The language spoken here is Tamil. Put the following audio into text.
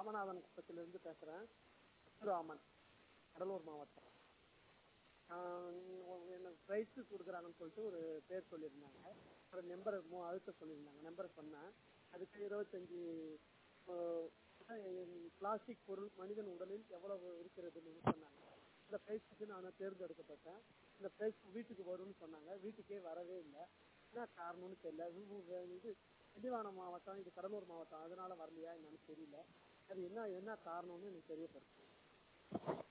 ராமநாதன் குப்பத்திலிருந்து பேசுறேன். ராமன், கடலூர் மாவட்டம். எனக்கு பிரைஸ் கொடுக்குறாங்கன்னு சொல்லிட்டு ஒரு பேர் சொல்லியிருந்தாங்க. ஒரு நம்பர் அழுத்த சொல்லியிருந்தாங்க. நம்பர் சொன்னேன். அதுக்கு 25 பிளாஸ்டிக் பொருள் மனிதன் உடலில் எவ்வளவு இருக்கிறதுன்னு சொன்னாங்க. இந்த பிரைஸுக்கு நான் தேர்ந்தெடுக்கப்பட்டேன். இந்த பிரைஸ் வீட்டுக்கு வரும்னு சொன்னாங்க. வீட்டுக்கே வரவே இல்லை. என்ன காரணம்னு தெரியல. இது திண்டிவனம் மாவட்டம், இது கடலூர் மாவட்டம், அதனால வரலையா என்னன்னு தெரியல. அது என்ன காரணம்னு எனக்கு தெரியப்படுத்து.